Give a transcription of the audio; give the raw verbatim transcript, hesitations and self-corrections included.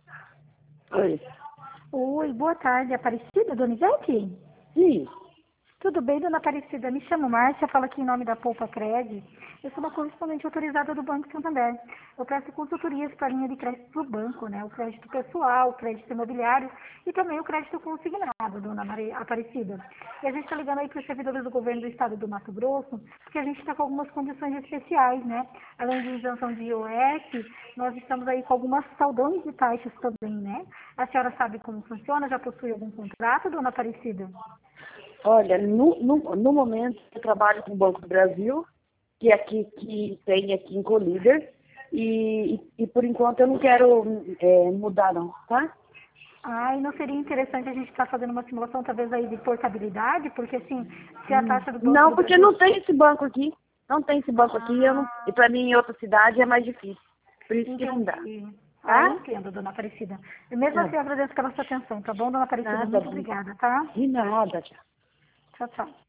Oi. Oi, boa tarde, Aparecida, dona Ivete? Sim. Tudo bem, dona Aparecida? Me chamo Márcia, falo aqui em nome da Poupa Cred. Eu sou uma correspondente autorizada do Banco Santander. Eu presto consultorias para a linha de crédito do banco, né? O crédito pessoal, o crédito imobiliário e também o crédito consignado, dona Maria Aparecida. E a gente está ligando aí para os servidores do governo do estado do Mato Grosso, porque a gente está com algumas condições especiais, né? Além de isenção de I O S, nós estamos aí com algumas saudões de taxas também, né? A senhora sabe como funciona? Já possui algum contrato, dona Aparecida? Olha, no, no, no momento eu trabalho com o Banco do Brasil, que é aqui que tem aqui em Colíder, e, e, e por enquanto eu não quero é, mudar não, tá? Ai, não seria interessante a gente estar fazendo uma simulação, talvez, aí de portabilidade? Porque, assim, se a Hum. taxa do Banco Não, do porque Brasil... não tem esse banco aqui. Não tem esse banco aqui, eu não, e Ah, para mim em outra cidade é mais difícil. Por isso que não dá, entendi. Ah, eu tá? entendo, dona Aparecida. E mesmo Tá assim, eu bom. agradeço pela sua atenção, tá bom, dona Aparecida? Nada, Muito obrigada, tá? de nada, tchau. Tchau, tchau.